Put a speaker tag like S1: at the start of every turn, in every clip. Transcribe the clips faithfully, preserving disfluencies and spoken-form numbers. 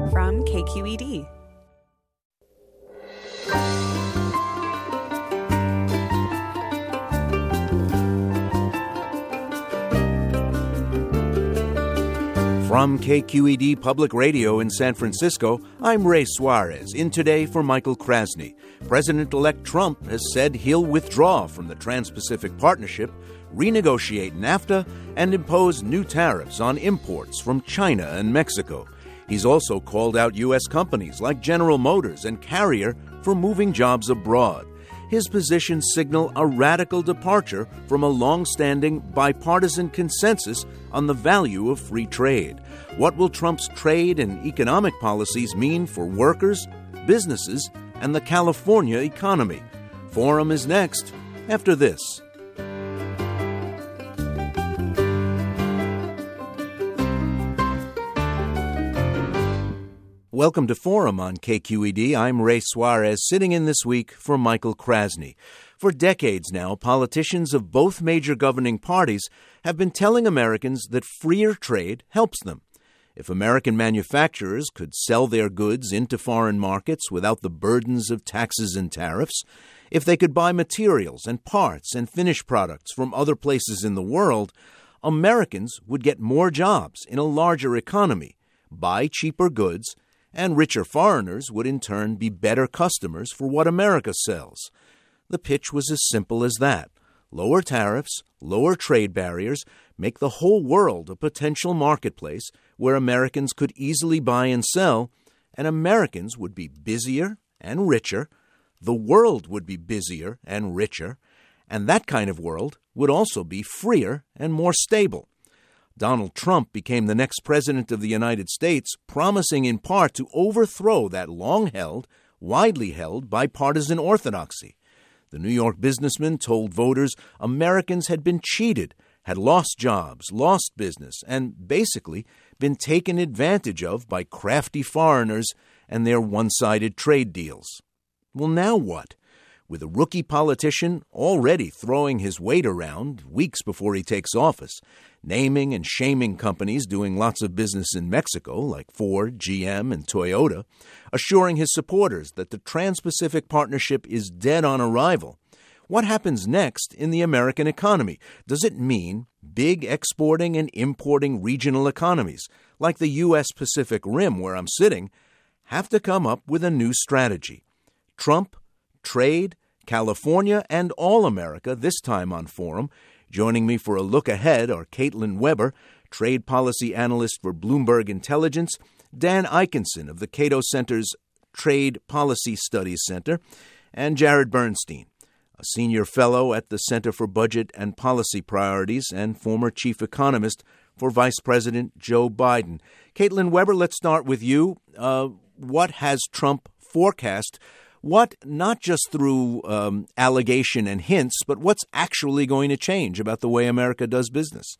S1: from K Q E D.
S2: From K Q E D Public Radio in San Francisco, I'm Ray Suarez, in today for Michael Krasny. President-elect Trump has said he'll withdraw from the Trans-Pacific Partnership, renegotiate NAFTA, and impose new tariffs on imports from China and Mexico. He's also called out U S companies like General Motors and Carrier for moving jobs abroad. His positions signal a radical departure from a long-standing bipartisan consensus on the value of free trade. What will Trump's trade and economic policies mean for workers, businesses, and the California economy? Forum is next, after this. Welcome to Forum on K Q E D. I'm Ray Suarez, sitting in this week for Michael Krasny. For decades now, politicians of both major governing parties have been telling Americans that freer trade helps them. If American manufacturers could sell their goods into foreign markets without the burdens of taxes and tariffs, if they could buy materials and parts and finished products from other places in the world, Americans would get more jobs in a larger economy, buy cheaper goods, and richer foreigners would in turn be better customers for what America sells. The pitch was as simple as that. Lower tariffs, lower trade barriers, make the whole world a potential marketplace where Americans could easily buy and sell, and Americans would be busier and richer, the world would be busier and richer, and that kind of world would also be freer and more stable. Donald Trump became the next president of the United States, promising in part to overthrow that long-held, widely held bipartisan orthodoxy. The New York businessman told voters Americans had been cheated, had lost jobs, lost business, and basically been taken advantage of by crafty foreigners and their one-sided trade deals. Well, now what? With a rookie politician already throwing his weight around weeks before he takes office, naming and shaming companies doing lots of business in Mexico like Ford, G M, and Toyota, assuring his supporters that the Trans-Pacific Partnership is dead on arrival. What happens next in the American economy? Does it mean big exporting and importing regional economies, like the U S Pacific Rim where I'm sitting, have to come up with a new strategy? Trump, trade, California, and all America, this time on Forum. Joining me for a look ahead are Caitlin Weber, trade policy analyst for Bloomberg Intelligence, Dan Ikenson of the Cato Center's Trade Policy Studies Center, and Jared Bernstein, a senior fellow at the Center for Budget and Policy Priorities and former chief economist for Vice President Joe Biden. Caitlin Weber, let's start with you. Uh, what has Trump forecast? What, not just through um, allegation and hints, but what's actually going to change about the way America does business?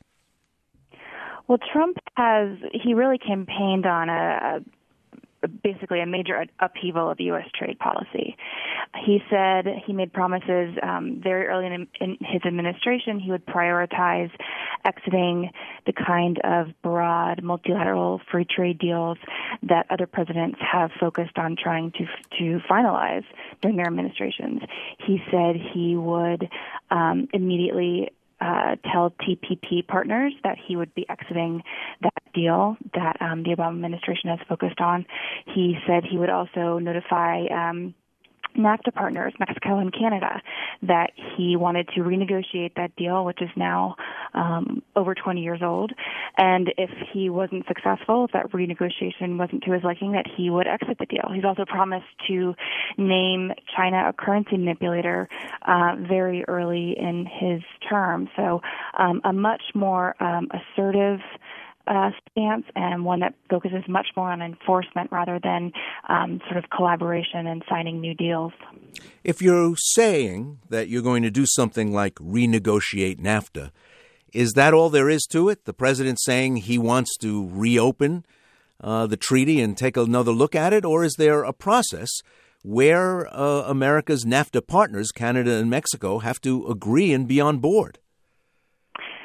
S3: Well, Trump has, he really campaigned on a, a basically a major upheaval of U S trade policy. He said he made promises um, very early in, in his administration he would prioritize exiting the kind of broad multilateral free trade deals that other presidents have focused on trying to to finalize during their administrations. He said he would um, immediately Uh, tell T P P partners that he would be exiting that deal that um, the Obama administration has focused on. He said he would also notify um, NAFTA partners, Mexico and Canada, that he wanted to renegotiate that deal, which is now um, over twenty years old. And if he wasn't successful, if that renegotiation wasn't to his liking, that he would exit the deal. He's also promised to name China a currency manipulator uh, very early in his term. So um, a much more um, assertive Uh, stance, and one that focuses much more on enforcement rather than um, sort of collaboration and signing new deals.
S2: If you're saying that you're going to do something like renegotiate NAFTA, is that all there is to it? The president saying he wants to reopen uh, the treaty and take another look at it? Or is there a process where uh, America's NAFTA partners, Canada and Mexico, have to agree and be on board?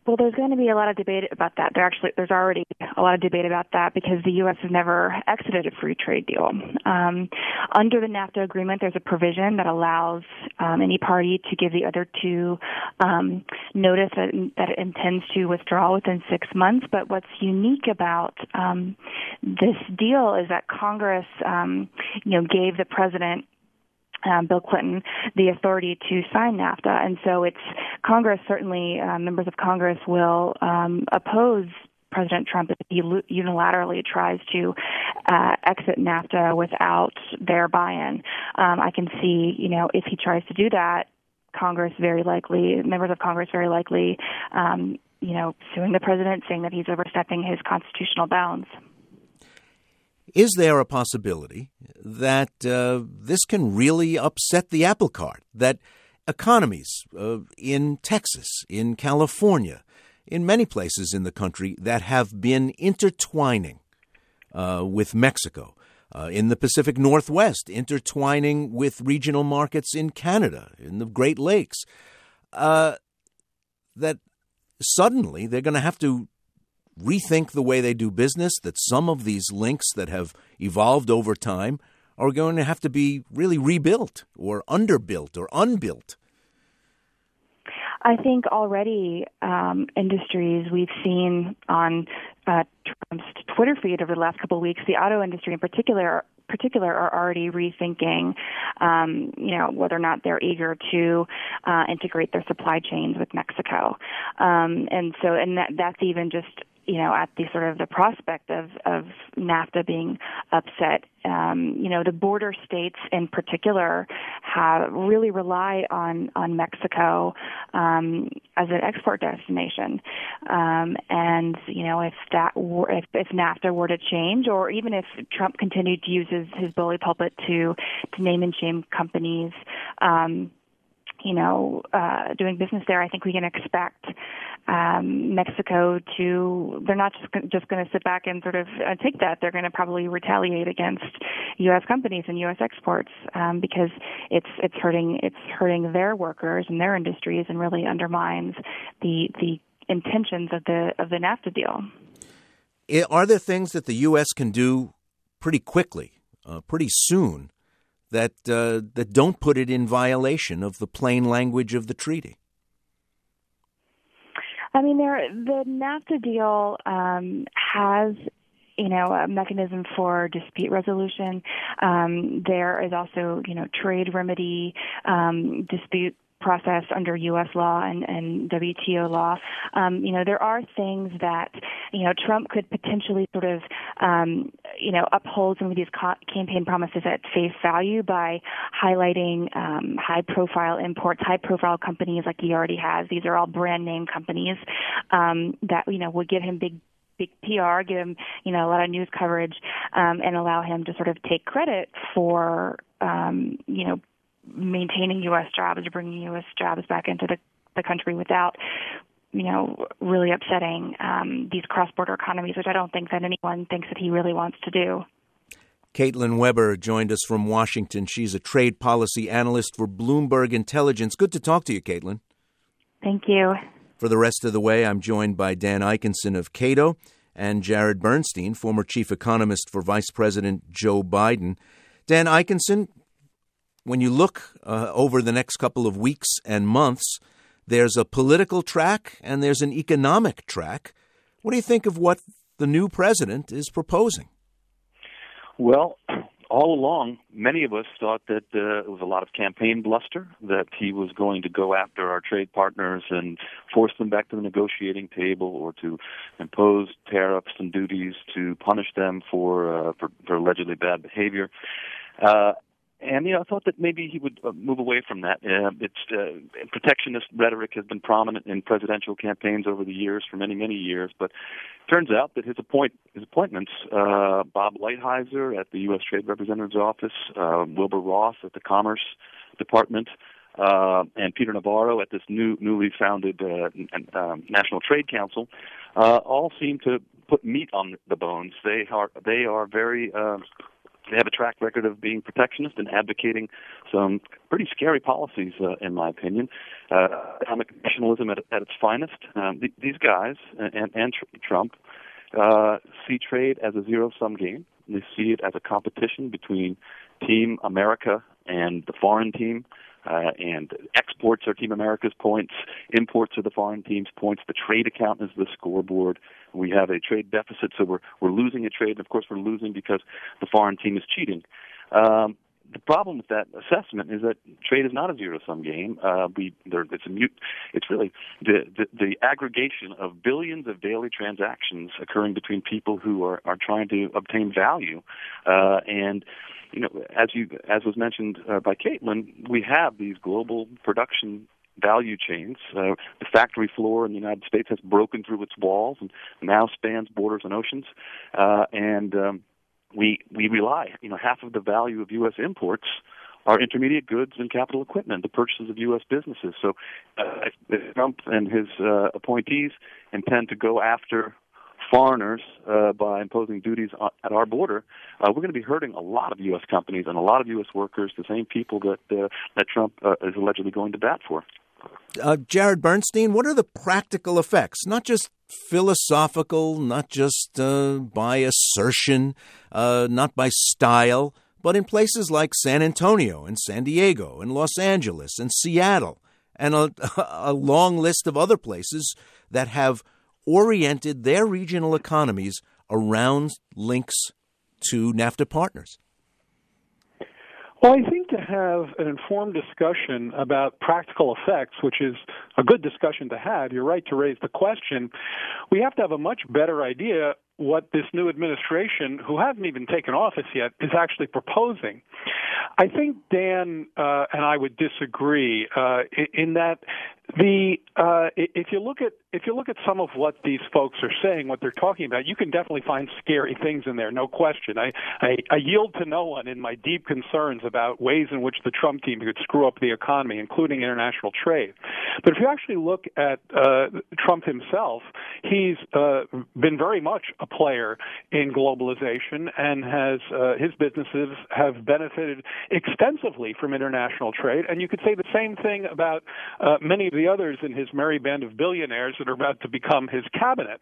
S3: Well, there's going to be a lot of debate about that. There actually, there's already a lot of debate about that because the U S has never exited a free trade deal. Um, under the NAFTA agreement, there's a provision that allows um, any party to give the other two um, notice that, that it intends to withdraw within six months. But what's unique about um, this deal is that Congress, um, you know, gave the president Um, Bill Clinton the authority to sign NAFTA, and so it's Congress. Certainly, uh, members of Congress will um, oppose President Trump if he unilaterally tries to uh, exit NAFTA without their buy-in. Um, I can see, you know, if he tries to do that, Congress very likely, members of Congress very likely, um, you know, suing the president, saying that he's overstepping his constitutional bounds.
S2: Is there a possibility that uh, this can really upset the apple cart, that economies uh, in Texas, in California, in many places in the country that have been intertwining uh, with Mexico, uh, in the Pacific Northwest, intertwining with regional markets in Canada, in the Great Lakes, uh, that suddenly they're going to have to rethink the way they do business, that some of these links that have evolved over time are going to have to be really rebuilt or underbuilt or unbuilt?
S3: I think already um, industries we've seen on uh, Trump's Twitter feed over the last couple of weeks, the auto industry in particular, particular are already rethinking, um, you know, whether or not they're eager to uh, integrate their supply chains with Mexico. Um, and so, and that, that's even just, you know, at the sort of the prospect of, of NAFTA being upset. Um, you know, the border states in particular have really rely on, on Mexico um, as an export destination. Um, and, you know, if that were, if, if NAFTA were to change, or even if Trump continued to use his, his bully pulpit to, to name and shame companies, um, you know, uh, doing business there, I think we can expect um, Mexico to, they're not just, just going to sit back and sort of uh, take that. They're going to probably retaliate against U S companies and U S exports um, because it's it's hurting it's hurting their workers and their industries and really undermines the the intentions of the of the NAFTA deal.
S2: Are there things that the U S can do pretty quickly, uh, pretty soon, that uh, that don't put it in violation of the plain language of the treaty?
S3: I mean, there the NAFTA deal um, has, you know, a mechanism for dispute resolution. Um, there is also, you know, trade remedy um, dispute process under U S law and, and W T O law. Um, you know, there are things that, you know, Trump could potentially sort of, um, you know, uphold some of these co- campaign promises at face value by highlighting um, high-profile imports, high-profile companies like he already has. These are all brand-name companies um, that, you know, would give him big big P R, give him, you know, a lot of news coverage, um, and allow him to sort of take credit for, um, you know, maintaining U S jobs or bringing U S jobs back into the, the country without, you know, really upsetting um, these cross-border economies, which I don't think that anyone thinks that he really wants to do.
S2: Caitlin Weber joined us from Washington. She's a trade policy analyst for Bloomberg Intelligence. Good to talk to you, Caitlin.
S3: Thank you.
S2: For the rest of the way, I'm joined by Dan Ikenson of Cato and Jared Bernstein, former chief economist for Vice President Joe Biden. Dan Ikenson, when you look uh, over the next couple of weeks and months, there's a political track and there's an economic track. What do you think of what the new president is proposing?
S1: Well, all along, many of us thought that uh, it was a lot of campaign bluster, that he was going to go after our trade partners and force them back to the negotiating table or to impose tariffs and duties to punish them for, uh, for, for allegedly bad behavior. Uh, And, you know, I thought that maybe he would uh, move away from that. Uh, it's uh, protectionist rhetoric has been prominent in presidential campaigns over the years, for many, many years. But it turns out that his appoint his appointments, uh, Bob Lighthizer at the U S Trade Representative's Office, uh, Wilbur Ross at the Commerce Department, uh, and Peter Navarro at this new newly founded uh, um, National Trade Council, uh, all seem to put meat on the bones. They are they are very Uh, they have a track record of being protectionist and advocating some pretty scary policies, uh, in my opinion. Uh, economic nationalism at, at its finest. Um, th- these guys and, and tr- Trump uh, see trade as a zero-sum game. They see it as a competition between Team America and the foreign team. Uh, and exports are Team America's points, imports are the foreign team's points. The trade account is the scoreboard. We have a trade deficit, so we're we're losing a trade. And of course, we're losing because the foreign team is cheating. Um, the problem with that assessment is that trade is not a zero-sum game. Uh, we there, it's a mute. It's really the, the the aggregation of billions of daily transactions occurring between people who are, are trying to obtain value, uh, and you know, as you as was mentioned uh, by Caitlin, we have these global production value chains. Uh, the factory floor in the United States has broken through its walls and now spans borders and oceans, uh, and um, we we rely. You know, half of the value of U S imports are intermediate goods and capital equipment, the purchases of U S businesses. So, uh, if Trump and his uh, appointees intend to go after foreigners uh, by imposing duties at our border, uh, we're going to be hurting a lot of U S companies and a lot of U S workers, the same people that uh, that Trump uh, is allegedly going to bat for.
S2: Uh, Jared Bernstein, what are the practical effects, not just philosophical, not just uh, by assertion, uh, not by style, but in places like San Antonio and San Diego and Los Angeles and Seattle and a, a long list of other places that have oriented their regional economies around links to NAFTA partners?
S4: Well, I think to have an informed discussion about practical effects, which is a good discussion to have, you're right to raise the question, we have to have a much better idea what this new administration, who hasn't even taken office yet, is actually proposing. I think Dan uh, and I would disagree uh, in that the uh, if you look at if you look at some of what these folks are saying, what they're talking about, you can definitely find scary things in there, no question. I, I, I yield to no one in my deep concerns about ways in which the Trump team could screw up the economy, including international trade. But if you actually look at uh, Trump himself, he's uh, been very much a player in globalization and has uh, his businesses have benefited extensively from international trade. And you could say the same thing about uh, many of the others in his merry band of billionaires that are about to become his cabinet.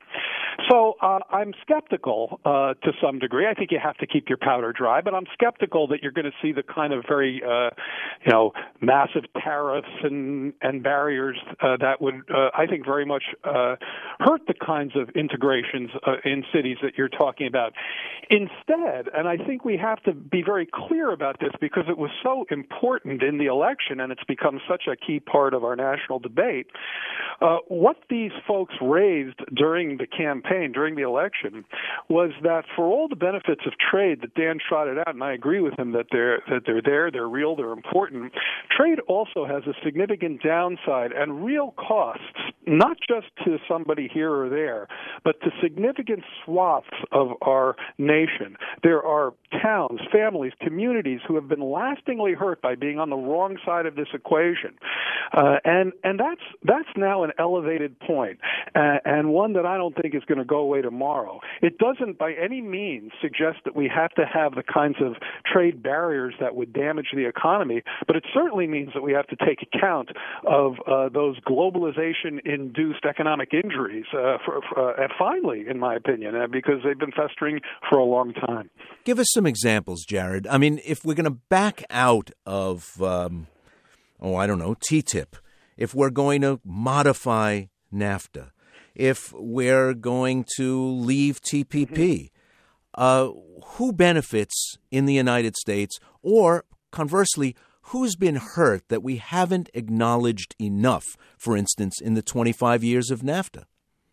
S4: So uh, I'm skeptical uh, to some degree. I think you have to keep your powder dry, but I'm skeptical that you're going to see the kind of very, uh, you know, massive tariffs and, and barriers uh, that would, uh, I think, very much uh, hurt the kinds of integrations uh, in cities that you're talking about. Instead, and I think we have to be very clear about this because it was so important in the election and it's become such a key part of our national debate, uh, what these folks raised during the campaign, during the election, was that for all the benefits of trade that Dan trotted out, and I agree with him that they're that they're there, they're real, they're important, trade also has a significant downside and real costs, not just to somebody here or there, but to significant swaths of our nation. There are towns, families, communities who have been lastingly hurt by being on the wrong side of this equation. Uh, and and that's that's now an elevated point, uh, and one that I don't think is going to go away tomorrow. It doesn't by any means suggest that we have to have the kinds of trade barriers that would damage the economy, but it certainly means that we have to take account of uh, those globalization-induced economic injuries, uh, for, for, uh, finally, in my opinion, uh, because they've been festering for a long time.
S2: Give us some examples, Jared. I mean, if we're going to back out of, um, oh, I don't know, T T I P, if we're going to modify NAFTA, if we're going to leave T P P, uh, who benefits in the United States? Or conversely, who's been hurt that we haven't acknowledged enough, for instance, in the twenty-five years of NAFTA?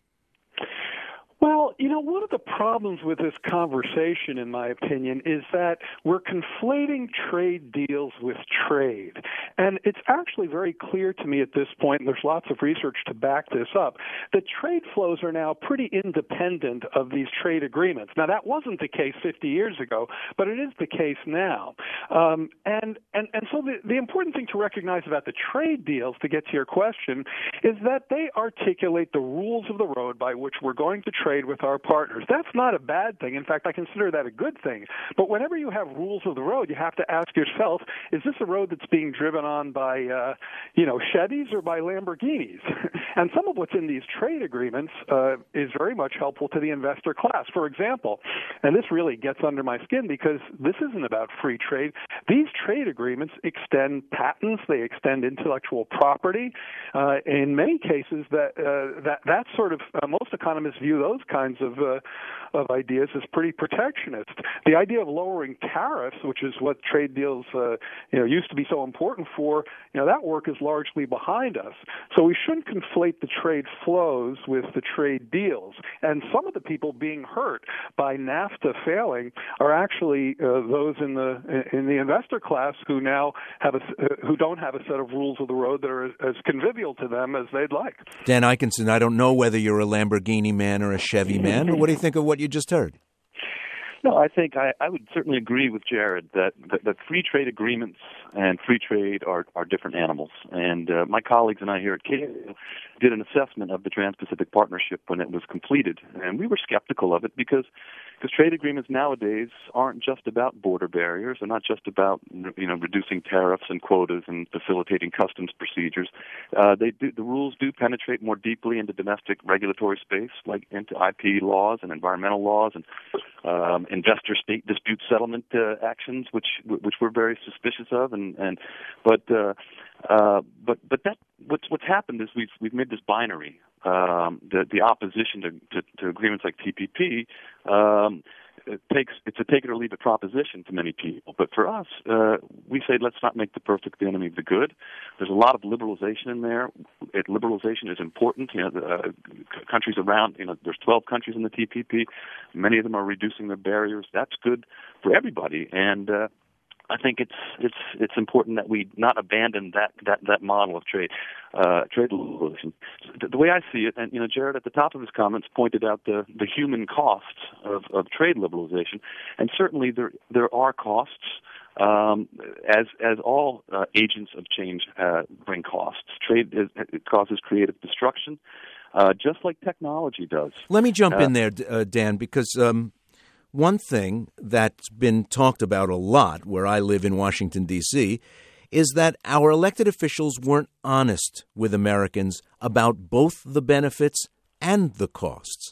S4: Well, you know, one of the problems with this conversation, in my opinion, is that we're conflating trade deals with trade. And it's actually very clear to me at this point, and there's lots of research to back this up, that trade flows are now pretty independent of these trade agreements. Now, that wasn't the case fifty years ago, but it is the case now. Um, and, and, and so the, the important thing to recognize about the trade deals, to get to your question, is that they articulate the rules of the road by which we're going to trade with our our partners. That's not a bad thing. In fact, I consider that a good thing. But whenever you have rules of the road, you have to ask yourself, is this a road that's being driven on by, uh, you know, Chevys or by Lamborghinis? And some of what's in these trade agreements uh, is very much helpful to the investor class. For example, and this really gets under my skin because this isn't about free trade. These trade agreements extend patents, they extend intellectual property. Uh, in many cases, that uh, that that sort of uh, most economists view those kinds of uh, of ideas as pretty protectionist. The idea of lowering tariffs, which is what trade deals uh, you know used to be so important for, you know that work is largely behind us. So we shouldn't conflate the trade flows with the trade deals. And some of the people being hurt by NAFTA failing are actually uh, those in the in the investor class who now have a, uh, who don't have a set of rules of the road that are as, as convivial to them as they'd like.
S2: Dan Ikenson, I don't know whether you're a Lamborghini man or a Chevy man, but what do you think of what you just heard?
S1: No, I think I, I would certainly agree with Jared that, that, that free trade agreements and free trade are, are different animals. And uh, my colleagues and I here at Cato did an assessment of the Trans-Pacific Partnership when it was completed, and we were skeptical of it because because trade agreements nowadays aren't just about border barriers. They're not just about you know reducing tariffs and quotas and facilitating customs procedures. Uh, they do, the rules do penetrate more deeply into domestic regulatory space, like into I P laws and environmental laws and um, investor-state dispute settlement uh, actions, which which we're very suspicious of. And and but uh, uh, but but that what's what's happened is we've we've made this binary. Um, the the opposition to, to, to agreements like T P P um, it takes it's a take it or leave it proposition to many people. But for us, uh, we say let's not make the perfect the enemy of the good. There's a lot of liberalization in there. It, liberalization is important. You know, the uh, c- countries around. You know, there's twelve countries in the T P P. Many of them are reducing their barriers. That's good for everybody. And uh, I think it's it's it's important that we not abandon that that, that model of trade uh, trade liberalization. The, the way I see it, and you know, Jared at the top of his comments pointed out the, the human costs of, of trade liberalization, and certainly there there are costs. Um, as as all uh, agents of change uh, bring costs, trade is, it causes creative destruction, uh, just like technology does.
S2: Let me jump
S1: uh,
S2: in there, uh, Dan, because. Um One thing that's been talked about a lot where I live in Washington, D C, is that our elected officials weren't honest with Americans about both the benefits and the costs.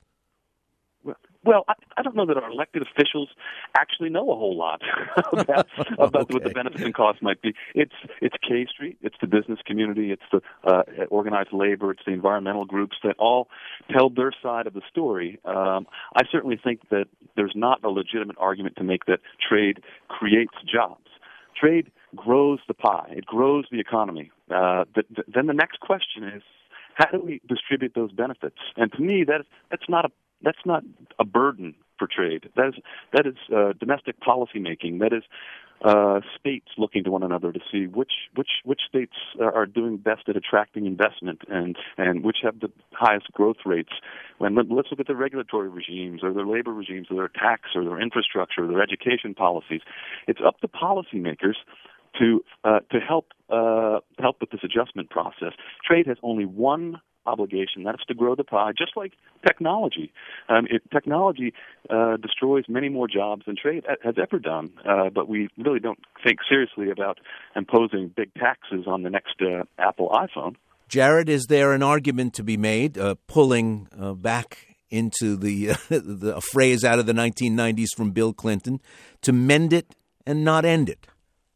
S1: Well, I, I don't know that our elected officials actually know a whole lot about, about
S2: okay.
S1: what the benefits and costs might be. It's it's K Street, it's the business community, it's the uh, organized labor, it's the environmental groups that all tell their side of the story. Um, I certainly think that there's not a legitimate argument to make that trade creates jobs. Trade grows the pie. It grows the economy. Uh, the, the, then the next question is, how do we distribute those benefits? And to me, that is, that's not a That's not a burden for trade. That is that is uh, domestic policy making. That is uh, states looking to one another to see which which which states are doing best at attracting investment and, and which have the highest growth rates. When let's look at their regulatory regimes or their labor regimes or their tax or their infrastructure or their education policies. It's up to policymakers to uh, to help uh, help with this adjustment process. Trade has only one obligation, that is to grow the pie, just like technology. Um, it, technology uh, destroys many more jobs than trade has ever done, uh, but we really don't think seriously about imposing big taxes on the next uh, Apple iPhone.
S2: Jared, is there an argument to be made, uh, pulling uh, back into the, uh, the a phrase out of the nineteen nineties from Bill Clinton, to mend it and not end it?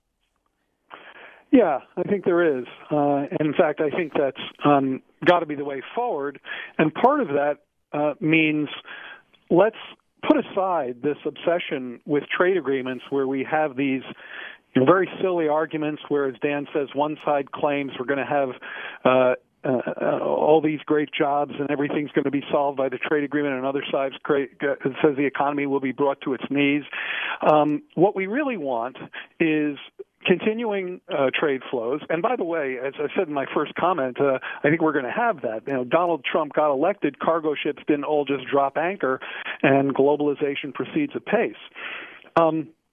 S4: Yeah, I think there is. Uh, and in fact, I think that's um, got to be the way forward. And part of that uh, means let's put aside this obsession with trade agreements where we have these you know, very silly arguments where, as Dan says, one side claims we're going to have uh, uh, all these great jobs and everything's going to be solved by the trade agreement, and another side says the economy will be brought to its knees. Um, what we really want is continuing uh, trade flows. And by the way, as I said in my first comment, uh, I think we're going to have that. You know, Donald Trump got elected, cargo ships didn't all just drop anchor, and globalization proceeds apace. Um,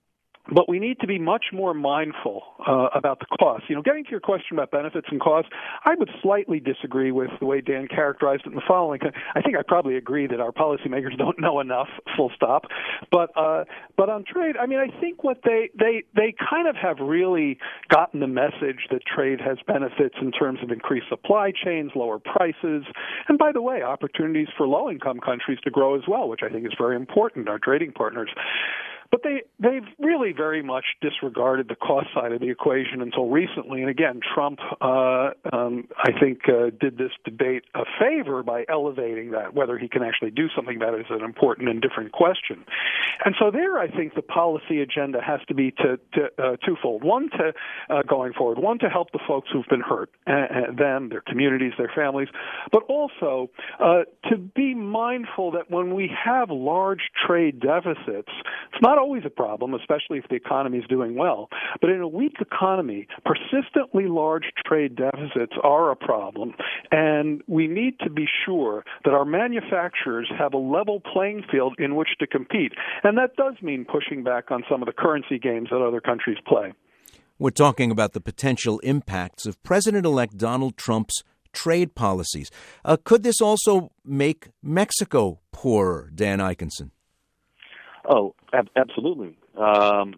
S4: But we need to be much more mindful uh, about the costs. You know, getting to your question about benefits and costs, I would slightly disagree with the way Dan characterized it in the following. I think I probably agree that our policymakers don't know enough, full stop. But uh, but on trade, I mean, I think what they, they, they kind of have really gotten the message that trade has benefits in terms of increased supply chains, lower prices, and by the way, opportunities for low-income countries to grow as well, which I think is very important, our trading partners. But they, they've really very much disregarded the cost side of the equation until recently. And again, Trump, uh, um, I think, uh, did this debate a favor by elevating that. Whether he can actually do something about it is an important and different question. And so there, I think the policy agenda has to be to, to, uh, twofold. One, to uh, going forward, one, to help the folks who've been hurt, uh, them, their communities, their families, but also uh, to be mindful that when we have large trade deficits, it's not always a problem, especially if the economy is doing well. But in a weak economy, persistently large trade deficits are a problem, and we need to be sure that our manufacturers have a level playing field in which to compete. And that does mean pushing back on some of the currency games that other countries play.
S2: We're talking about the potential impacts of President-elect Donald Trump's trade policies. Uh, could this also make Mexico poorer, Dan Ikenson?
S1: Oh, ab- absolutely. Um,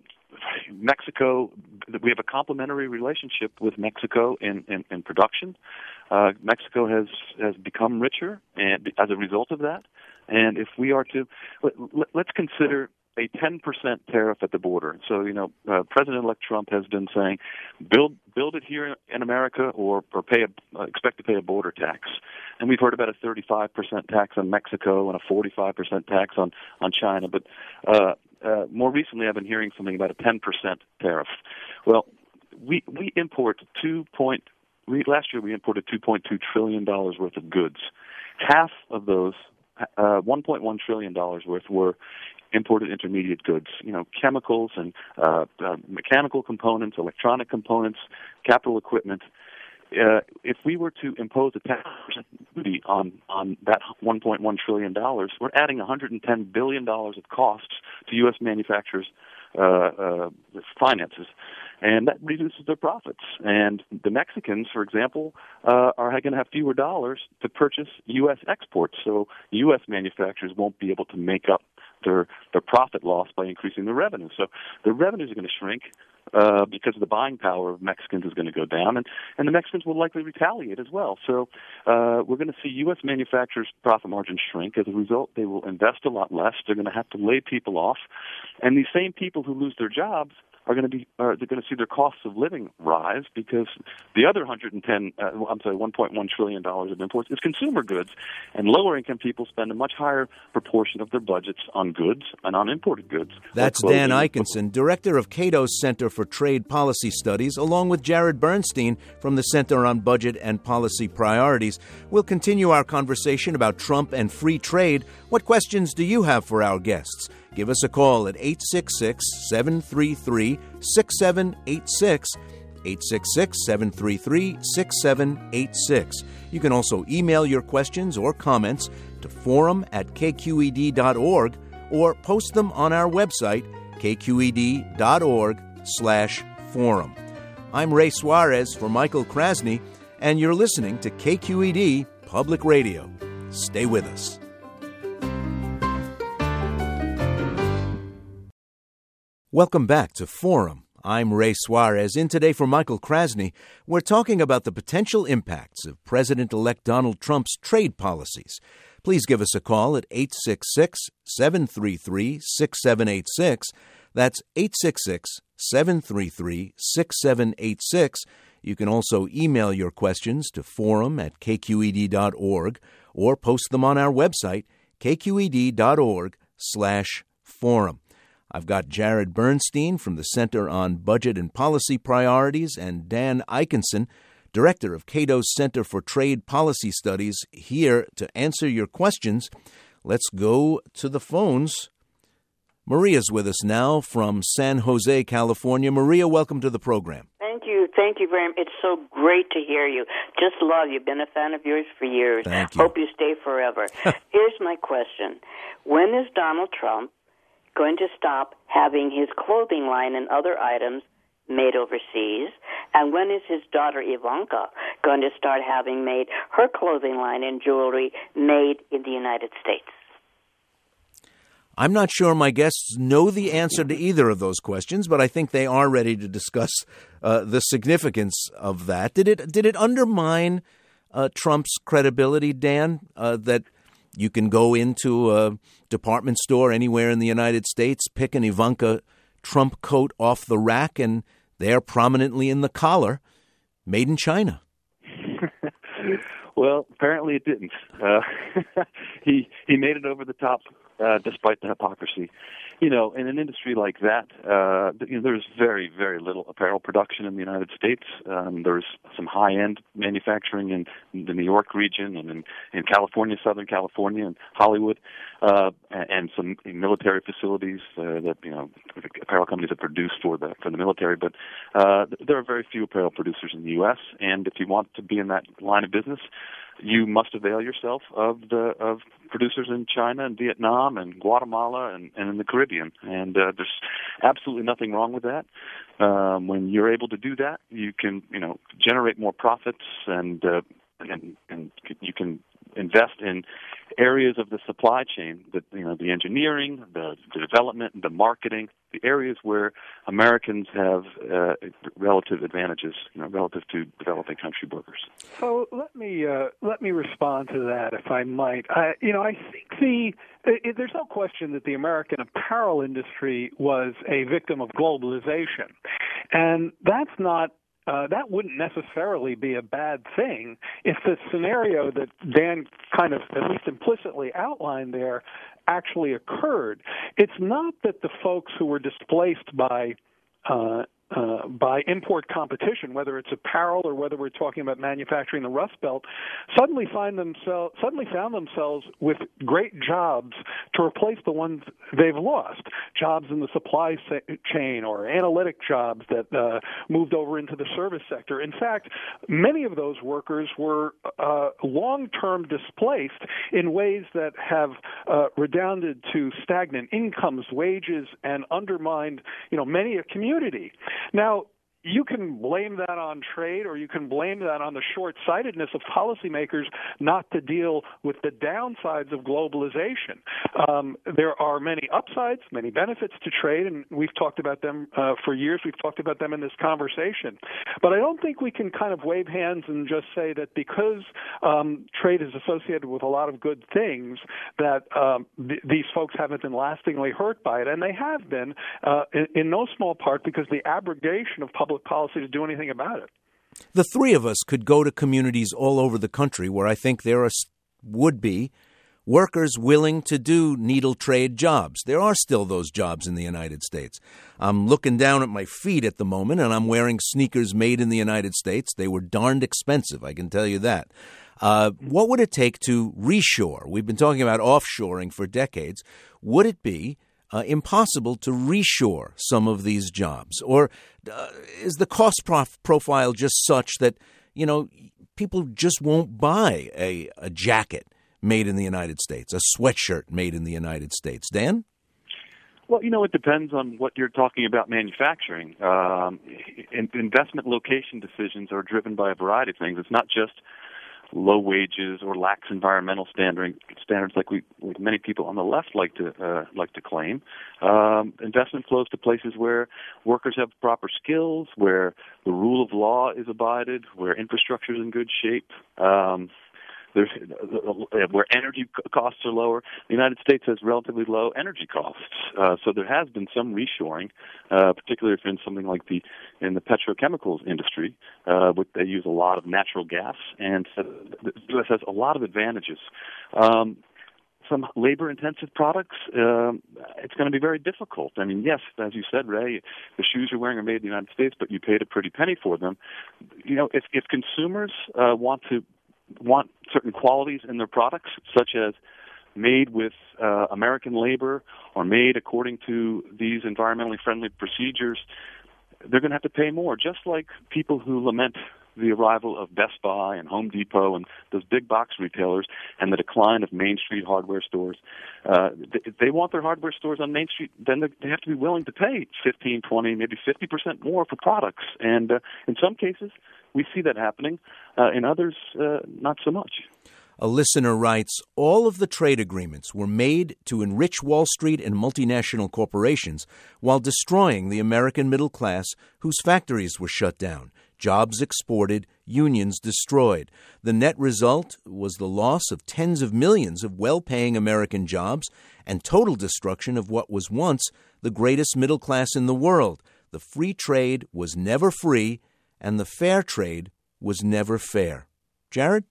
S1: Mexico, we have a complementary relationship with Mexico in, in, in production. Uh, Mexico has, has become richer and as a result of that. And if we are to, let, let's consider a ten percent tariff at the border. So, you know, uh, President-elect Trump has been saying, build build it here in America or, or pay a, uh, expect to pay a border tax. And we've heard about a thirty-five percent tax on Mexico and a forty-five percent tax on, on China. But uh, uh, more recently, I've been hearing something about a ten percent tariff. Well, we we import two point we, last year we imported two point two trillion dollars worth of goods. Half of those, uh, one point one trillion dollars worth, were imported intermediate goods, you know, chemicals and uh, uh, mechanical components, electronic components, capital equipment. Uh, if we were to impose a ten percent duty on, on that one point one trillion dollars, we're adding one hundred ten billion dollars of costs to U S manufacturers' uh, uh, finances, and that reduces their profits. And the Mexicans, for example, uh, are going to have fewer dollars to purchase U S exports, so U S manufacturers won't be able to make up their their profit loss by increasing the revenue. So the revenues are going to shrink uh, because the buying power of Mexicans is going to go down, and, and the Mexicans will likely retaliate as well. So uh, we're going to see U S manufacturers' profit margins shrink. As a result, they will invest a lot less. They're going to have to lay people off, and these same people who lose their jobs are going to be uh, they're going to see their costs of living rise because the other one hundred ten uh, I'm sorry one point one trillion dollars of imports is consumer goods, and lower income people spend a much higher proportion of their budgets on goods and on imported goods.
S2: That's Dan Ikenson, director of Cato's Center for Trade Policy Studies, along with Jared Bernstein from the Center on Budget and Policy Priorities. We'll continue our conversation about Trump and free trade. What questions do you have for our guests? Give us a call at eight six six, seven three three, six seven eight six, eight six six, seven three three, six seven eight six. You can also email your questions or comments to forum at k q e d dot org or post them on our website, k q e d dot org slash forum. I'm Ray Suarez for Michael Krasny, and you're listening to K Q E D Public Radio. Stay with us. Welcome back to Forum. I'm Ray Suarez. In today for Michael Krasny, we're talking about the potential impacts of President-elect Donald Trump's trade policies. Please give us a call at eight six six, seven three three, six seven eight six. That's eight six six, seven three three, six seven eight six. You can also email your questions to forum at k q e d dot org or post them on our website, k q e d dot org slash forum. I've got Jared Bernstein from the Center on Budget and Policy Priorities and Dan Ikenson, director of Cato's Center for Trade Policy Studies, here to answer your questions. Let's go to the phones. Maria's with us now from San Jose, California. Maria, welcome to the program.
S5: Thank you. Thank you very much. It's so great to hear you. Just love you. Been a fan of yours for years.
S2: Thank you.
S5: Hope you stay forever. Here's my question. When is Donald Trump going to stop having his clothing line and other items made overseas? And when is his daughter Ivanka going to start having made her clothing line and jewelry made in the United States?
S2: I'm not sure my guests know the answer to either of those questions, but I think they are ready to discuss uh, the significance of that. Did it did it undermine uh, Trump's credibility, Dan, uh, that you can go into a department store anywhere in the United States, pick an Ivanka Trump coat off the rack, and they're prominently in the collar, made in China?
S1: Well, apparently it didn't. Uh, he he made it over the top, uh, despite the hypocrisy. You know, in an industry like that, uh, you know, there's very, very little apparel production in the United States. Um, there's some high-end manufacturing in the New York region and in, in California, Southern California, and Hollywood, uh, and some military facilities uh, that, you know, apparel companies that produce for the for the military. But uh, there are very few apparel producers in the U S, and if you want to be in that line of business, you must avail yourself of the of producers in China and Vietnam and Guatemala and, and in the Caribbean. And uh, there's absolutely nothing wrong with that. Um, when you're able to do that, you can, you know, generate more profits and uh, and, and you can invest in areas of the supply chain, that, you know, the engineering, the, the development, the marketing, the areas where Americans have uh, relative advantages, you know, relative to developing country workers.
S4: So let me uh, let me respond to that, if I might. I, you know, I think the it, there's no question that the American apparel industry was a victim of globalization, and that's not. Uh, that wouldn't necessarily be a bad thing if the scenario that Dan kind of at least implicitly outlined there actually occurred. It's not that the folks who were displaced by uh, uh, by import competition, whether it's apparel or whether we're talking about manufacturing the Rust Belt, suddenly find themselves suddenly found themselves with great jobs to replace the ones they've lost. Jobs in the supply chain or analytic jobs that uh, moved over into the service sector. In fact, many of those workers were uh, long-term displaced in ways that have uh, redounded to stagnant incomes, wages, and undermined, you know, many a community. Now, you can blame that on trade, or you can blame that on the short-sightedness of policymakers not to deal with the downsides of globalization. Um, there are many upsides, many benefits to trade, and we've talked about them uh, for years. We've talked about them in this conversation. But I don't think we can kind of wave hands and just say that because um, trade is associated with a lot of good things, that um, th- these folks haven't been lastingly hurt by it. And they have been, uh, in, in no small part, because the abrogation of public policy to do anything about it.
S2: The three of us could go to communities all over the country where I think there are, would be workers willing to do needle trade jobs. There are still those jobs in the United States. I'm looking down at my feet at the moment, and I'm wearing sneakers made in the United States. They were darned expensive, I can tell you that. Uh, what would it take to reshore? We've been talking about offshoring for decades. Would it be Uh, impossible to reshore some of these jobs? Or uh, is the cost prof- profile just such that, you know, people just won't buy a, a jacket made in the United States, a sweatshirt made in the United States? Dan?
S1: Well, you know, it depends on what you're talking about manufacturing. Um, in, investment location decisions are driven by a variety of things. It's not just low wages or lax environmental standard, standards like we, like many people on the left like to uh, like to claim. Um, investment flows to places where workers have proper skills, where the rule of law is abided, where infrastructure is in good shape. Um, There's, where energy costs are lower. The United States has relatively low energy costs, uh, so there has been some reshoring, uh, particularly if in something like the in the petrochemicals industry, uh, which they use a lot of natural gas, and so the U S has a lot of advantages. Um, some labor-intensive products, um, it's going to be very difficult. I mean, yes, as you said, Ray, the shoes you're wearing are made in the United States, but you paid a pretty penny for them. You know, if, if consumers uh, want to want certain qualities in their products, such as made with uh, American labor or made according to these environmentally friendly procedures, they're going to have to pay more, just like people who lament the arrival of Best Buy and Home Depot and those big box retailers and the decline of Main Street hardware stores. Uh, if they want their hardware stores on Main Street, then they have to be willing to pay fifteen, twenty, maybe fifty percent more for products. And uh, in some cases, we see that happening. Uh, in others, uh, not so much.
S2: A listener writes, all of the trade agreements were made to enrich Wall Street and multinational corporations while destroying the American middle class whose factories were shut down, jobs exported, unions destroyed. The net result was the loss of tens of millions of well-paying American jobs and total destruction of what was once the greatest middle class in the world. The free trade was never free, and the fair trade was never fair. Jared?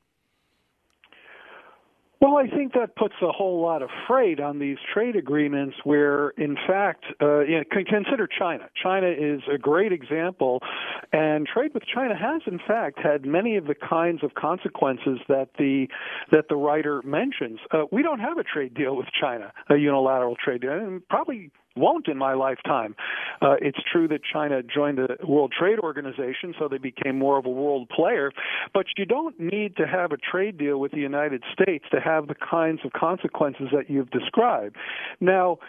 S4: Well, I think that puts a whole lot of freight on these trade agreements where, in fact, uh, you know, consider China. China is a great example, and trade with China has, in fact, had many of the kinds of consequences that the that the writer mentions. Uh, we don't have a trade deal with China, a unilateral trade deal, and probably won't in my lifetime. Uh, it's true that China joined the World Trade Organization, so they became more of a world player, but you don't need to have a trade deal with the United States to have the kinds of consequences that you've described. Now,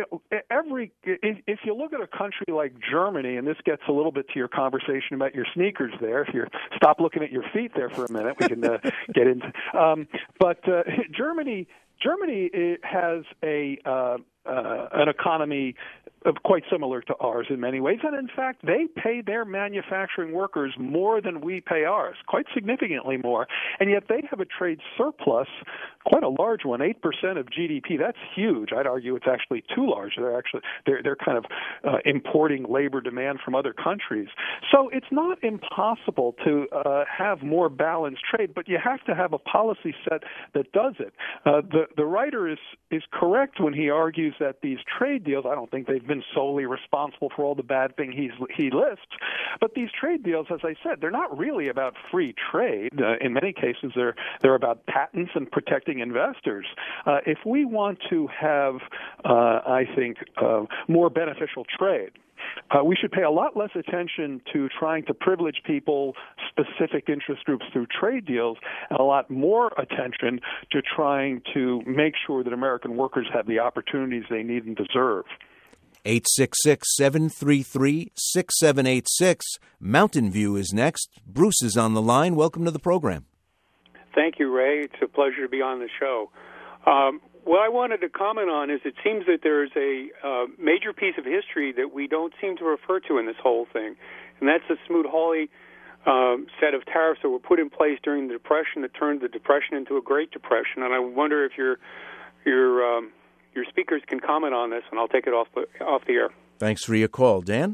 S4: every if you look at a country like Germany, and this gets a little bit to your conversation about your sneakers there, if you stop looking at your feet there for a minute, we can uh, get into um, but uh, Germany Germany has a uh, uh, an economy of quite similar to ours in many ways, and in fact, they pay their manufacturing workers more than we pay ours, quite significantly more, and yet they have a trade surplus, quite a large one, eight percent of G D P. That's huge. I'd argue it's actually too large. They're actually they're they're kind of uh, importing labor demand from other countries. So it's not impossible to uh, have more balanced trade, but you have to have a policy set that does it. Uh, the the writer is is correct when he argues that these trade deals, I don't think they've been solely responsible for all the bad thing he's, he lists, but these trade deals, as I said, they're not really about free trade. Uh, in many cases, they're they're about patents and protecting investors. Uh, if we want to have, uh, I think, uh, more beneficial trade, Uh, we should pay a lot less attention to trying to privilege people, specific interest groups through trade deals, and a lot more attention to trying to make sure that American workers have the opportunities they need and deserve.
S2: eight six six, seven three three, six seven eight six. Mountain View is next. Bruce is on the line. Welcome to the program.
S6: Thank you, Ray. It's a pleasure to be on the show. Um, what I wanted to comment on is it seems that there's a uh, major piece of history that we don't seem to refer to in this whole thing, and that's the Smoot-Hawley um, set of tariffs that were put in place during the Depression that turned the Depression into a Great Depression. And I wonder if your your um, your speakers can comment on this, and I'll take it off the, off the air.
S2: Thanks for your call. Dan?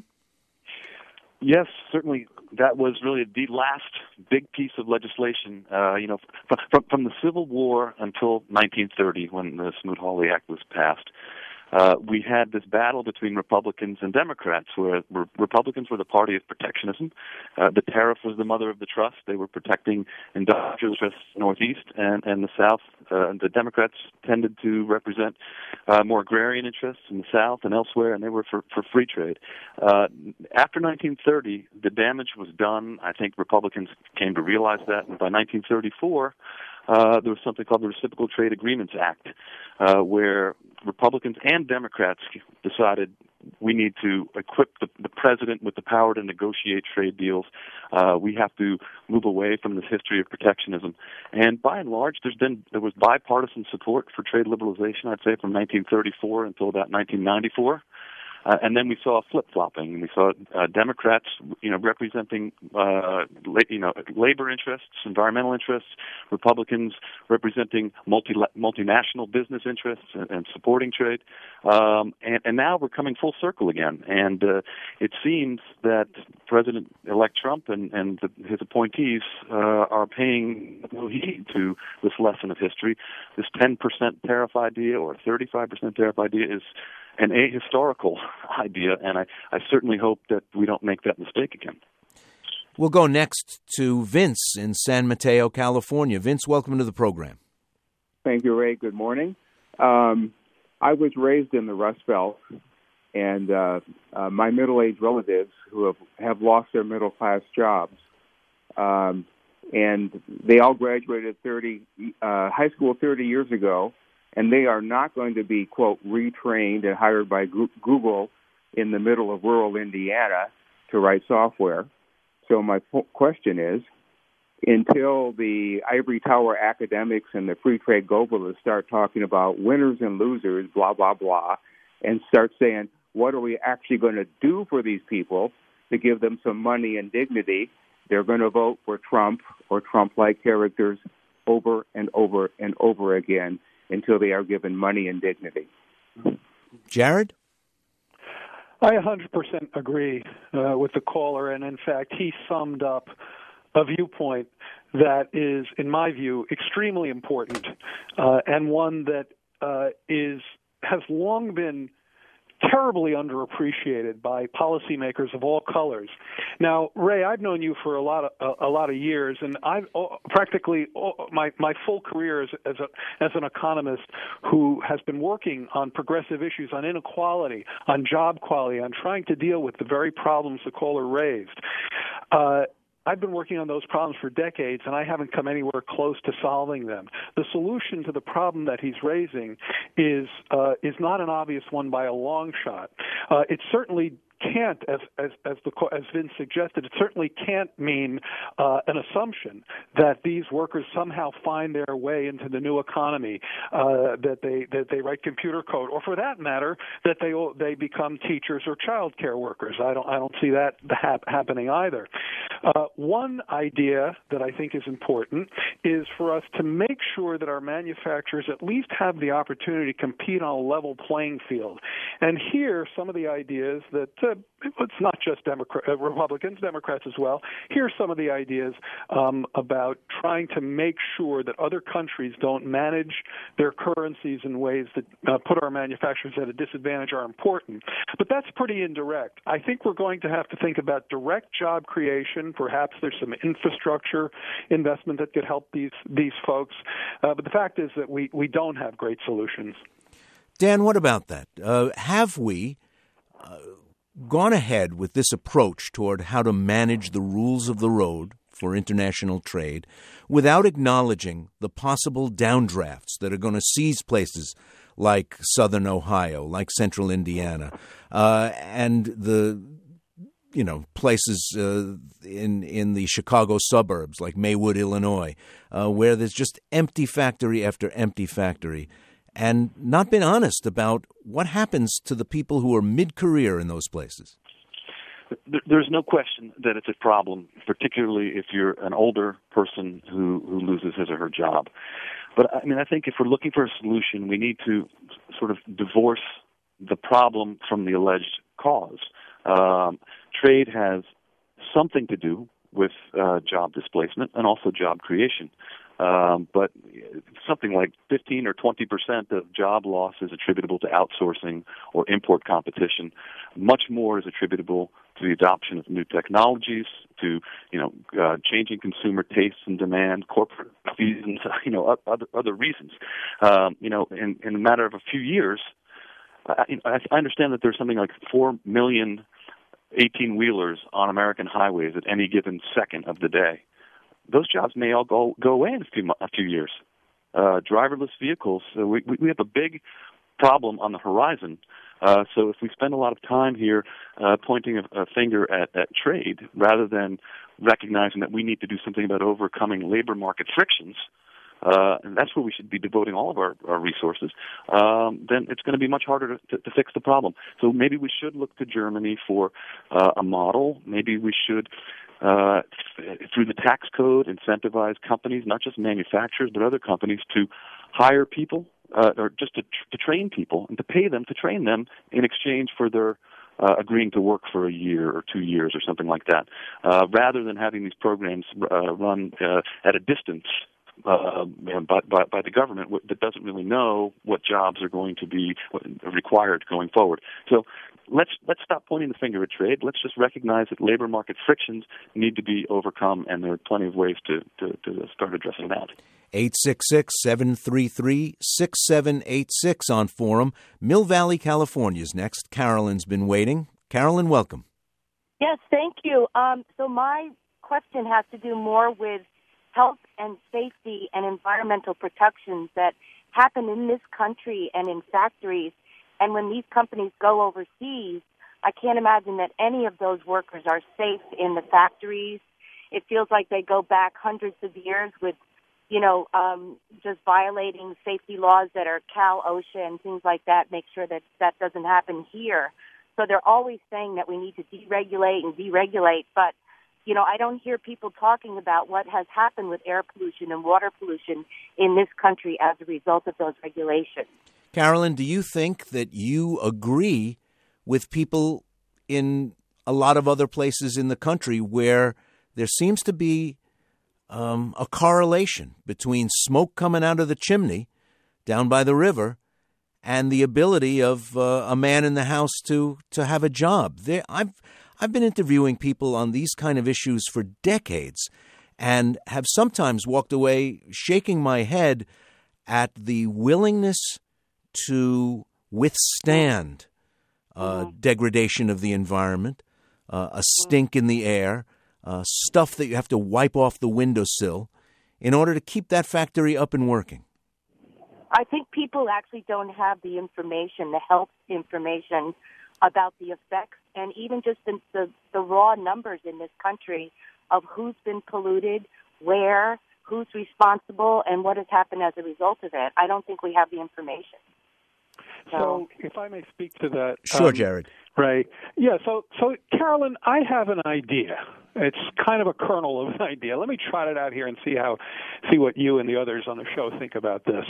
S1: Yes, certainly. That was really the last big piece of legislation, uh, you know, from, from, from the Civil War until nineteen thirty, when the Smoot-Hawley Act was passed. Uh, we had this battle between Republicans and Democrats, where re- Republicans were the party of protectionism. Uh, the tariff was the mother of the trust. They were protecting industrial interests in the Northeast and, and the South. Uh, the Democrats tended to represent uh, more agrarian interests in the South and elsewhere, and they were for, for free trade. Uh, after nineteen thirty, the damage was done. I think Republicans came to realize that, and by nineteen thirty-four, Uh, there was something called the Reciprocal Trade Agreements Act, uh, where Republicans and Democrats decided we need to equip the, the president with the power to negotiate trade deals. Uh, we have to move away from this history of protectionism. And by and large, there's been there was bipartisan support for trade liberalization, I'd say, from nineteen thirty-four until about nineteen ninety-four. Uh, and then we saw flip-flopping. We saw uh, Democrats, you know, representing, uh, la- you know, labor interests, environmental interests. Republicans representing multi multinational business interests and, and supporting trade. Um, and, and now we're coming full circle again. And uh, it seems that President-elect Trump and, and the, his appointees uh, are paying no heed to this lesson of history. This ten percent tariff idea or thirty-five percent tariff idea is an ahistorical idea, and I, I certainly hope that we don't make that mistake again.
S2: We'll go next to Vince in San Mateo, California. Vince, welcome to the program.
S7: Thank you, Ray. Good morning. Um, I was raised in the Rust Belt, and uh, uh, my middle-aged relatives who have, have lost their middle-class jobs um, and they all graduated thirty uh, high school thirty years ago, and they are not going to be, quote, retrained and hired by Google in the middle of rural Indiana to write software. So my po- question is, until the ivory tower academics and the free trade globalists start talking about winners and losers, blah, blah, blah, and start saying, what are we actually going to do for these people to give them some money and dignity, they're going to vote for Trump or Trump-like characters over and over and over again until they are given money and dignity.
S2: Jared?
S4: I one hundred percent agree uh, with the caller, and in fact, he summed up a viewpoint that is, in my view, extremely important, uh, and one that uh, is has long been terribly underappreciated by policymakers of all colors. Now, Ray, I've known you for a lot of a, a lot of years, and I've oh, practically oh, my my full career as as, a, as an economist who has been working on progressive issues, on inequality, on job quality, on trying to deal with the very problems the caller raised. Uh, I've been working on those problems for decades, and I haven't come anywhere close to solving them. The solution to the problem that he's raising is uh, is not an obvious one by a long shot. Uh, it certainly can't, as as as, the, as Vince suggested, it certainly can't mean uh, an assumption that these workers somehow find their way into the new economy, uh, that they that they write computer code, or for that matter, that they they become teachers or child care workers. I don't I don't see that ha- happening either. Uh, one idea that I think is important is for us to make sure that our manufacturers at least have the opportunity to compete on a level playing field. And here, some of the ideas that uh, it's not just Democrat, uh, Republicans, Democrats as well. Here are some of the ideas um, about trying to make sure that other countries don't manage their currencies in ways that uh, put our manufacturers at a disadvantage are important. But that's pretty indirect. I think we're going to have to think about direct job creation. Perhaps there's some infrastructure investment that could help these these folks. Uh, but the fact is that we, we don't have great solutions.
S2: Dan, what about that? Uh, have we uh, gone ahead with this approach toward how to manage the rules of the road for international trade without acknowledging the possible downdrafts that are going to seize places like southern Ohio, like central Indiana, uh, and the you know places uh, in in the Chicago suburbs like Maywood, Illinois, uh, where there's just empty factory after empty factory, and not been honest about what happens to the people who are mid-career in those places?
S1: There's no question that it's a problem, particularly if you're an older person who, who loses his or her job. But, I mean, I think if we're looking for a solution, we need to sort of divorce the problem from the alleged cause. Um, trade has something to do with uh, job displacement and also job creation. Um, but something like fifteen or twenty percent of job loss is attributable to outsourcing or import competition. Much more is attributable to the adoption of new technologies, to you know uh, changing consumer tastes and demand, corporate reasons, you know other other reasons. Um, you know, in, in a matter of a few years, I, I understand that there's something like four million eighteen-wheelers on American highways at any given second of the day. Those jobs may all go go away in a few a few years. Uh, driverless vehicles. Uh, we we have a big problem on the horizon. Uh, so if we spend a lot of time here uh, pointing a, a finger at, at trade rather than recognizing that we need to do something about overcoming labor market frictions, uh, and that's where we should be devoting all of our, our resources, um, then it's going to be much harder to, to, to fix the problem. So maybe we should look to Germany for uh, a model. Maybe we should Uh, through the tax code, incentivize companies, not just manufacturers, but other companies, to hire people uh, or just to, tr- to train people and to pay them to train them in exchange for their uh, agreeing to work for a year or two years or something like that, uh, rather than having these programs uh, run uh, at a distance uh, by, by, by the government that doesn't really know what jobs are going to be required going forward. So let's let's stop pointing the finger at trade. Let's just recognize that labor market frictions need to be overcome, and there are plenty of ways to, to, to start addressing that.
S2: eight six six, seven three three, six seven eight six on Forum. Mill Valley, California's next. Carolyn's been waiting. Carolyn, welcome.
S8: Yes, thank you. Um, so my question has to do more with health and safety and environmental protections that happen in this country and in factories. And when these companies go overseas, I can't imagine that any of those workers are safe in the factories. It feels like they go back hundreds of years with, you know, um, just violating safety laws that are Cal, OSHA, and things like that, make sure that that doesn't happen here. So they're always saying that we need to deregulate and deregulate, but you know, I don't hear people talking about what has happened with air pollution and water pollution in this country as a result of those regulations.
S2: Carolyn, do you think that you agree with people in a lot of other places in the country where there seems to be um, a correlation between smoke coming out of the chimney down by the river and the ability of uh, a man in the house to, to have a job? There, I've I've been interviewing people on these kind of issues for decades and have sometimes walked away shaking my head at the willingness to withstand uh, degradation of the environment, uh, a stink in the air, uh, stuff that you have to wipe off the windowsill in order to keep that factory up and working.
S8: I think people actually don't have the information, the health information about the effects and even just the, the, the raw numbers in this country of who's been polluted, where, who's responsible, and what has happened as a result of it. I don't think we have the information.
S4: So, so if I may speak to that.
S2: Sure,
S4: um,
S2: Jared.
S4: Right. Yeah, so, so Carolyn, I have an idea. It's kind of a kernel of an idea. Let me trot it out here and see how, see what you and the others on the show think about this.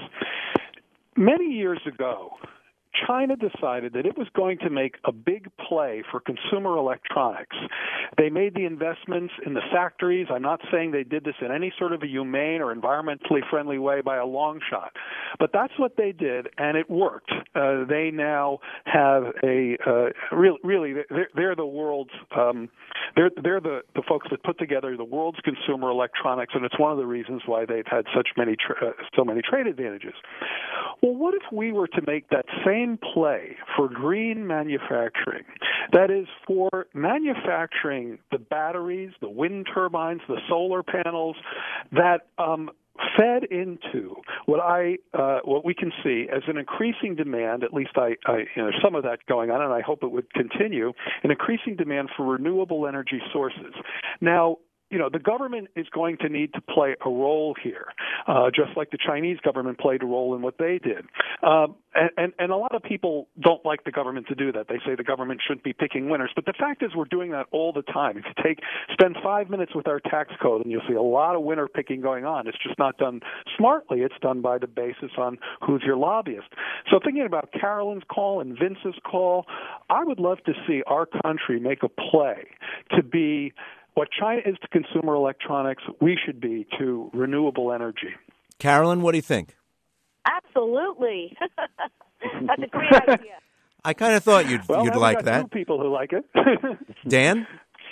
S4: Many years ago, China decided that it was going to make a big play for consumer electronics. They made the investments in the factories. I'm not saying they did this in any sort of a humane or environmentally friendly way by a long shot, but that's what they did, and it worked. Uh, they now have a uh, real, really they're, they're the world's um, they're they're the, the folks that put together the world's consumer electronics, and it's one of the reasons why they've had such many tra- uh, so many trade advantages. Well, what if we were to make that same play for green manufacturing? That is, for manufacturing the batteries, the wind turbines, the solar panels that um, fed into what I uh, what we can see as an increasing demand. At least I, I you know, some of that going on, and I hope it would continue. An increasing demand for renewable energy sources. Now, you know, the government is going to need to play a role here, uh, just like the Chinese government played a role in what they did. Um, and, and, and a lot of people don't like the government to do that. They say the government shouldn't be picking winners. But the fact is we're doing that all the time. If you take spend five minutes with our tax code, and you'll see a lot of winner picking going on. It's just not done smartly. It's done by the basis on who's your lobbyist. So thinking about Carolyn's call and Vince's call, I would love to see our country make a play to be what China is to consumer electronics, we should be to renewable energy.
S2: Carolyn, what do you think?
S8: Absolutely. That's a great idea.
S2: I kind of thought you'd,
S4: well,
S2: you'd like
S4: got
S2: that.
S4: Two people who like it.
S2: Dan?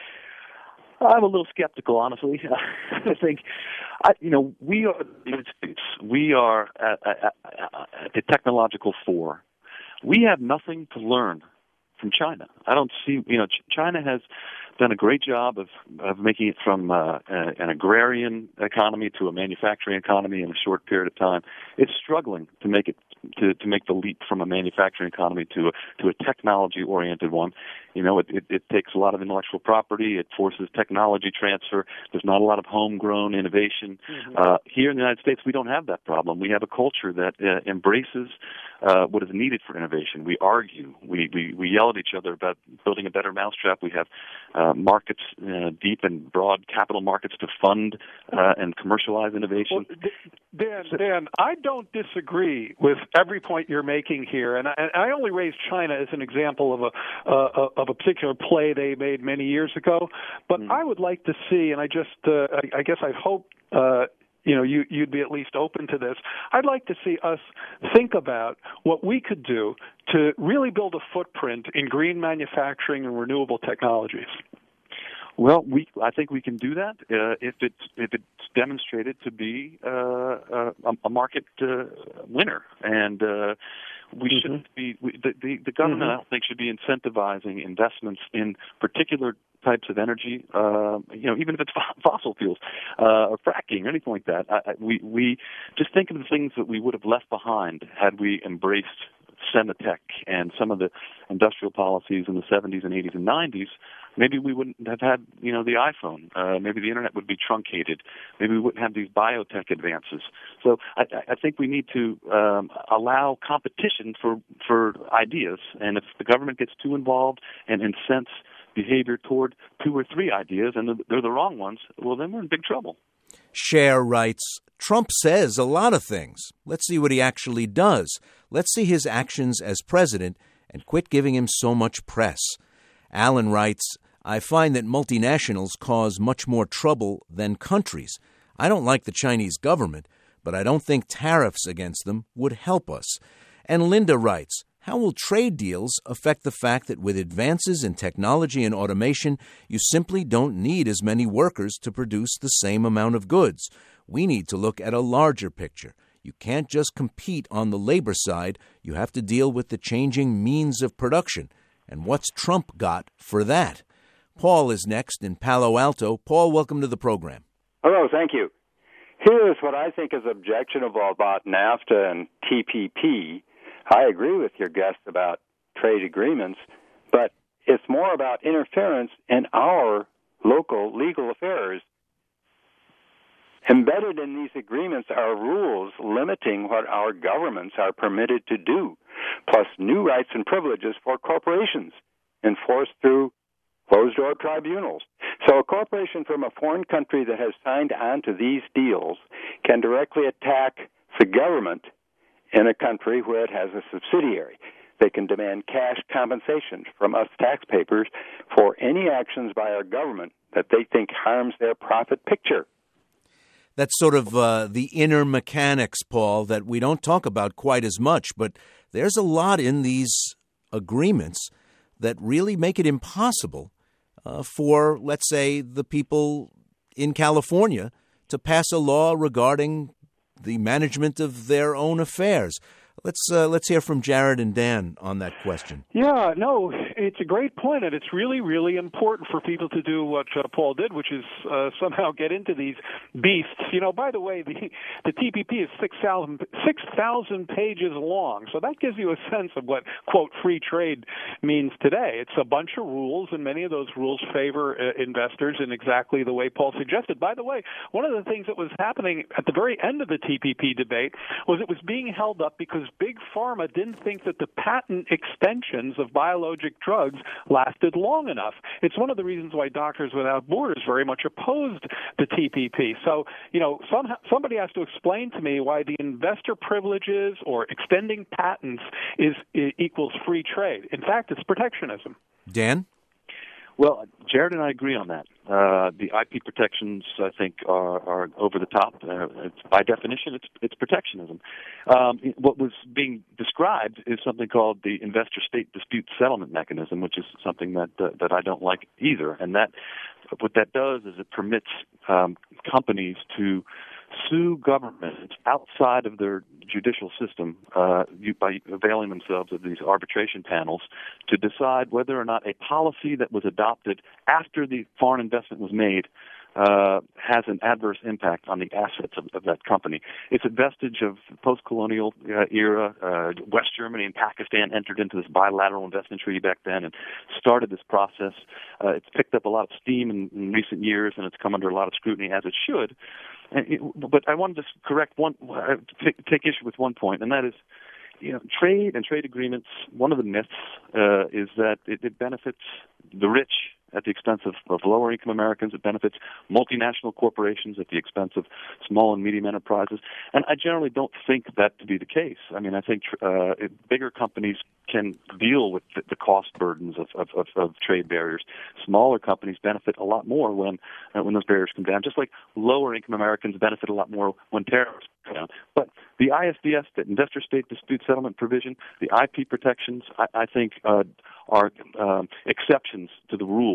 S1: I'm a little skeptical, honestly. I think, I, you know, we are the United States. We are at, at, at the technological fore. We have nothing to learn from China. I don't see, you know, China has done a great job of, of making it from uh, an agrarian economy to a manufacturing economy in a short period of time. It's struggling to make it to, to make the leap from a manufacturing economy to a, to a technology-oriented one. You know, it, it, it takes a lot of intellectual property. It forces technology transfer. There's not a lot of homegrown innovation. Mm-hmm. Uh, here in the United States, we don't have that problem. We have a culture that uh, embraces uh, what is needed for innovation. We argue. We, we, we yell at each other about building a better mousetrap. We have uh, markets, uh, deep and broad capital markets to fund uh, and commercialize innovation.
S4: Well, Dan, Dan, I don't disagree with every point you're making here, and I, and I only raised China as an example of a uh, of a particular play they made many years ago. But mm. I would like to see, and I just, uh, I, I guess I hope. Uh, You know, you, you'd be at least open to this. I'd like to see us think about what we could do to really build a footprint in green manufacturing and renewable technologies.
S1: Well, we I think we can do that uh, if it's if it's demonstrated to be uh, uh, a market uh, winner, and uh, we mm-hmm. shouldn't be we, the, the the government. Mm-hmm. I don't think should be incentivizing investments in particular types of energy. Uh, you know, even if it's fossil fuels uh, or fracking or anything like that. I, I, we we just think of the things that we would have left behind had we embraced Sematech and some of the industrial policies in the seventies and eighties and nineties. Maybe we wouldn't have had, you know, the iPhone. Uh, maybe the internet would be truncated. Maybe we wouldn't have these biotech advances. So I, I think we need to um, allow competition for for ideas. And if the government gets too involved and incents behavior toward two or three ideas, and they're the wrong ones, well, then we're in big trouble.
S2: Cher writes, Trump says a lot of things. Let's see what he actually does. Let's see his actions as president and quit giving him so much press. Alan writes, I find that multinationals cause much more trouble than countries. I don't like the Chinese government, but I don't think tariffs against them would help us. And Linda writes, how will trade deals affect the fact that with advances in technology and automation, you simply don't need as many workers to produce the same amount of goods? We need to look at a larger picture. You can't just compete on the labor side. You have to deal with the changing means of production. And what's Trump got for that? Paul is next in Palo Alto. Paul, welcome to the program.
S9: Hello, thank you. Here's what I think is objectionable about NAFTA and T P P. I agree with your guest about trade agreements, but it's more about interference in our local legal affairs. Embedded in these agreements are rules limiting what our governments are permitted to do, plus new rights and privileges for corporations enforced through closed-door tribunals. So a corporation from a foreign country that has signed on to these deals can directly attack the government in a country where it has a subsidiary. They can demand cash compensation from us taxpayers for any actions by our government that they think harms their profit picture.
S2: That's sort of uh, the inner mechanics, Paul, that we don't talk about quite as much, but there's a lot in these agreements that really make it impossible uh, for, let's say, the people in California to pass a law regarding the management of their own affairs. Let's uh, let's hear from Jared and Dan on that question.
S4: Yeah, no, it's a great point, and it's really, really important for people to do what uh, Paul did, which is uh, somehow get into these beasts. You know, by the way, the the T P P is six thousand pages long, so that gives you a sense of what, quote, free trade means today. It's a bunch of rules, and many of those rules favor uh, investors in exactly the way Paul suggested. By the way, one of the things that was happening at the very end of the T P P debate was it was being held up because Big Pharma didn't think that the patent extensions of biologic drugs lasted long enough. It's one of the reasons why Doctors Without Borders very much opposed the T P P. So, you know, some, somebody has to explain to me why the investor privileges or extending patents is, is equals free trade. In fact, it's protectionism.
S2: Dan?
S1: Well, Jared and I agree on that. Uh, the I P protections, I think, are, are over the top. Uh, it's, by definition, it's, it's protectionism. Um, what was being described is something called the investor-state dispute settlement mechanism, which is something that uh, that I don't like either. And that what that does is it permits um, companies to sue governments outside of their judicial system uh, by availing themselves of these arbitration panels to decide whether or not a policy that was adopted after the foreign investment was made uh, has an adverse impact on the assets of, of that company. It's a vestige of post-colonial uh, era. Uh, West Germany and Pakistan entered into this bilateral investment treaty back then and started this process. Uh, it's picked up a lot of steam in, in recent years, and it's come under a lot of scrutiny, as it should. And it, but I wanted to correct one, uh, take, take issue with one point, and that is, you know, trade and trade agreements. One of the myths uh, is that it, it benefits the rich at the expense of, of lower-income Americans. It benefits multinational corporations at the expense of small and medium enterprises. And I generally don't think that to be the case. I mean, I think uh, it, bigger companies can deal with the, the cost burdens of, of, of, of trade barriers. Smaller companies benefit a lot more when uh, when those barriers come down, just like lower-income Americans benefit a lot more when tariffs come down. But the I S D S, the Investor-State Dispute Settlement Provision, the I P protections, I, I think uh, are um, exceptions to the rule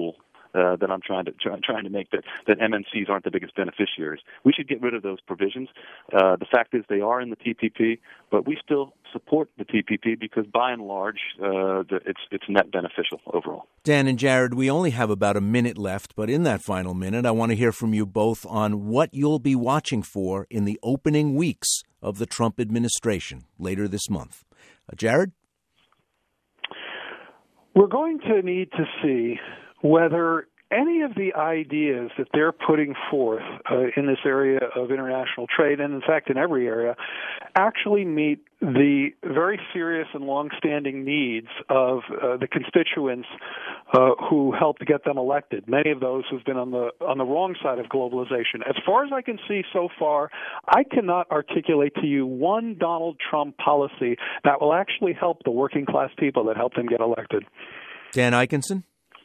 S1: uh, that I'm trying to try, trying to make, that, that M N Cs aren't the biggest beneficiaries. We should get rid of those provisions. Uh, the fact is they are in the T P P, but we still support the T P P because by and large uh, the, it's it's net beneficial overall.
S2: Dan and Jared, we only have about a minute left, but in that final minute, I want to hear from you both on what you'll be watching for in the opening weeks of the Trump administration later this month. Uh, Jared?
S4: We're going to need to see whether any of the ideas that they're putting forth uh, in this area of international trade, and in fact in every area, actually meet the very serious and long-standing needs of uh, the constituents uh, who helped get them elected. Many of those who've been on the on the wrong side of globalization. As far as I can see so far, I cannot articulate to you one Donald Trump policy that will actually help the working-class people that helped him get elected.
S2: Dan Ikenson?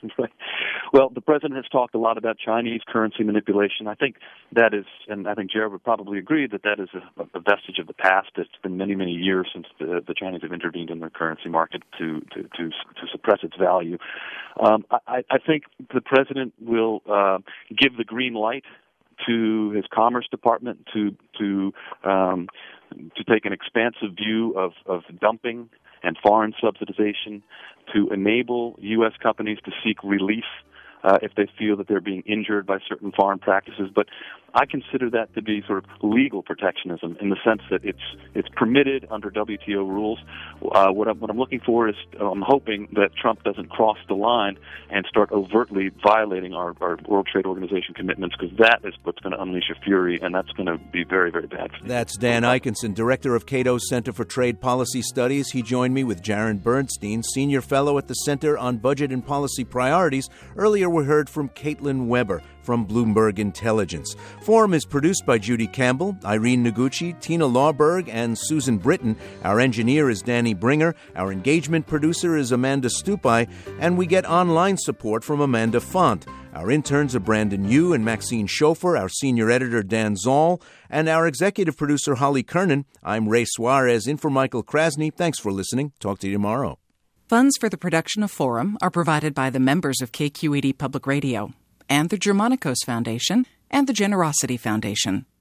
S1: Well, the president has talked a lot about Chinese currency manipulation. I think that is, and I think Jared would probably agree, that that is a, a vestige of the past. It's been many, many years since the, the Chinese have intervened in their currency market to to, to, to suppress its value. Um, I, I think the president will uh, give the green light to his Commerce Department to to um, to take an expansive view of, of dumping and foreign subsidization, to enable U S companies to seek relief uh, if they feel that they're being injured by certain foreign practices. But I consider that to be sort of legal protectionism in the sense that it's it's permitted under W T O rules. Uh, what, I'm, what I'm looking for is I'm hoping that Trump doesn't cross the line and start overtly violating our, our World Trade Organization commitments, because that is what's going to unleash a fury, and that's going to be very, very bad for you.
S2: That's Dan Ikenson, director of Cato's Center for Trade Policy Studies. He joined me with Jared Bernstein, senior fellow at the Center on Budget and Policy Priorities. Earlier we heard from Caitlin Weber from Bloomberg Intelligence. Forum is produced by Judy Campbell, Irene Noguchi, Tina Lawberg, and Susan Britton. Our engineer is Danny Bringer. Our engagement producer is Amanda Stupai, and we get online support from Amanda Font. Our interns are Brandon Yu and Maxine Schofer, our senior editor Dan Zoll, and our executive producer Holly Kernan. I'm Ray Suarez, in for Michael Krasny. Thanks for listening. Talk to you tomorrow.
S10: Funds for the production of Forum are provided by the members of K Q E D Public Radio and the Germanicos Foundation and the Generosity Foundation.